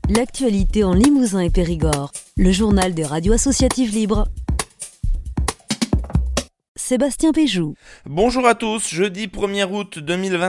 L'actualité en Limousin et Périgord. Le journal des radios associatives libres. Sébastien Péjou. Bonjour à tous, jeudi 1er août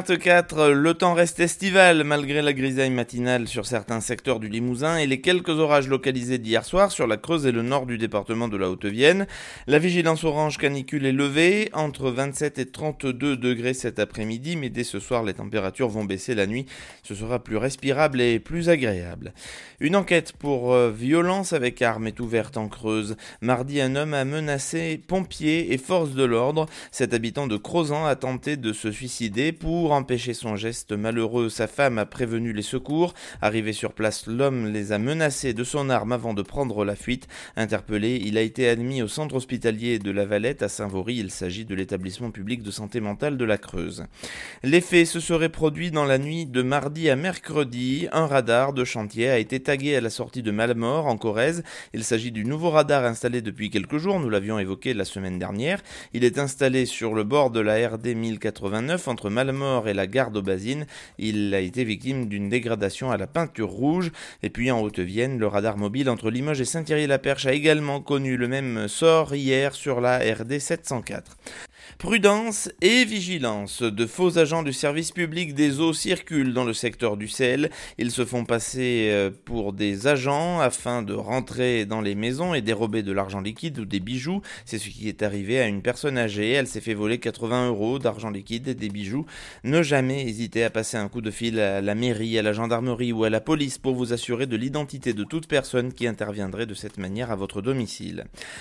2024, le temps reste estival malgré la grisaille matinale sur certains secteurs du Limousin et les quelques orages localisés d'hier soir sur la Creuse et le nord du département de la Haute-Vienne. La vigilance orange canicule est levée, entre 27 et 32 degrés cet après-midi, mais dès ce soir les températures vont baisser la nuit, ce sera plus respirable et plus agréable. Une enquête pour violence avec arme est ouverte en Creuse. Mardi, un homme a menacé pompiers et forces de l'ordre. Cet habitant de Crozan a tenté de se suicider. Pour empêcher son geste malheureux, sa femme a prévenu les secours. Arrivé sur place, l'homme les a menacés de son arme avant de prendre la fuite. Interpellé, il a été admis au centre hospitalier de la Valette à Saint-Vaury. Il s'agit de l'établissement public de santé mentale de la Creuse. Les faits se seraient produits dans la nuit de mardi à mercredi. Un radar de chantier a été tagué à la sortie de Malemort en Corrèze. Il s'agit du nouveau radar installé depuis quelques jours. Nous l'avions évoqué la semaine dernière. Il est installé sur le bord de la RD 1089 entre Malemort et la gare d'Aubazine. Il a été victime d'une dégradation à la peinture rouge. Et puis en Haute-Vienne, le radar mobile entre Limoges et Saint-Thierry-la-Perche a également connu le même sort hier sur la RD 704. Prudence et vigilance. De faux agents du service public des eaux circulent dans le secteur du sel. Ils se font passer pour des agents afin de rentrer dans les maisons et dérober de l'argent liquide ou des bijoux. C'est ce qui est arrivé à une personne âgée. Elle s'est fait voler 80 € d'argent liquide et des bijoux. Ne jamais hésiter à passer un coup de fil à la mairie, à la gendarmerie ou à la police pour vous assurer de l'identité de toute personne qui interviendrait de cette manière à votre domicile.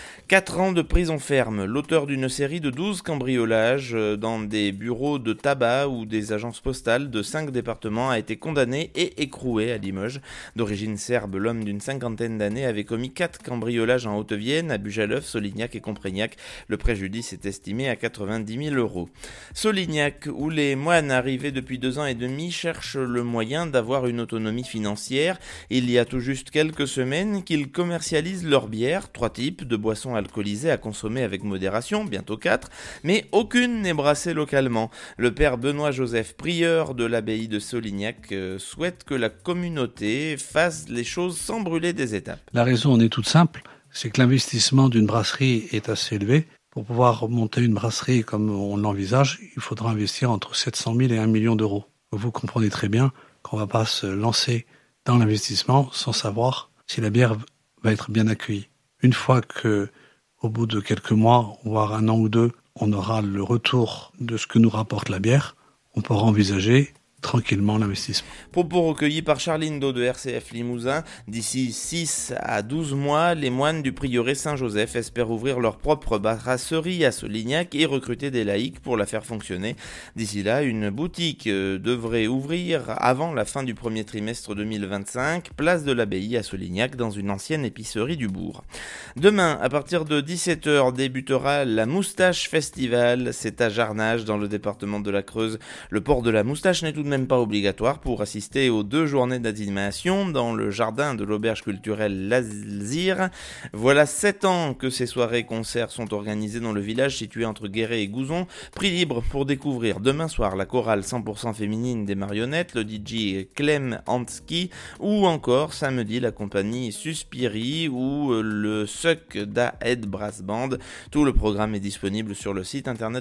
4 ans de prison ferme. L'auteur d'une série de 12 cambriolages dans des bureaux de tabac ou des agences postales de 5 départements a été condamné et écroué à Limoges. D'origine serbe, l'homme d'une 50aine d'années avait commis 4 cambriolages en Haute-Vienne, à Bujaleuf, Solignac et Comprignac. Le préjudice est estimé à 90 000 €. Solignac, où les moines arrivés depuis 2 ans et demi cherchent le moyen d'avoir une autonomie financière. Il y a tout juste quelques semaines qu'ils commercialisent leur bière, 3 types de boissons alcoolisées à consommer avec modération, bientôt 4, mais aucune n'est brassée localement. Le père Benoît-Joseph, prieur de l'abbaye de Solignac, souhaite que la communauté fasse les choses sans brûler des étapes. La raison en est toute simple, c'est que l'investissement d'une brasserie est assez élevé. Pour pouvoir monter une brasserie comme on l'envisage, il faudra investir entre 700 000 et 1 million d'euros. Vous comprenez très bien qu'on ne va pas se lancer dans l'investissement sans savoir si la bière va être bien accueillie. Une fois que, au bout de quelques mois, voire 1 an ou 2, on aura le retour de ce que nous rapporte la bière, on pourra envisager tranquillement l'investissement. Propos recueillis par Charline Do de RCF Limousin. D'ici 6 à 12 mois, les moines du prieuré Saint-Joseph espèrent ouvrir leur propre brasserie à Solignac et recruter des laïcs pour la faire fonctionner. D'ici là, une boutique devrait ouvrir avant la fin du premier trimestre 2025, place de l'abbaye à Solignac, dans une ancienne épicerie du bourg. Demain, à partir de 17h, débutera la Moustache Festival. C'est à Jarnage, dans le département de la Creuse. Le port de la moustache n'est tout de même pas obligatoire pour assister aux 2 journées d'animation dans le jardin de l'auberge culturelle Lazire. Voilà 7 ans que ces soirées-concerts sont organisées dans le village situé entre Guéret et Gouzon. Prix libre pour découvrir demain soir la chorale 100% féminine des marionnettes, le DJ Clem Hansky, ou encore samedi la compagnie Suspiri ou le Suck da Head Brass Band. Tout le programme est disponible sur le site internet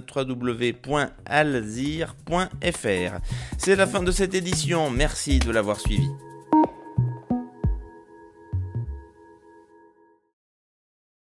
www.alzire.fr. C'est la fin de cette édition, merci de l'avoir suivi.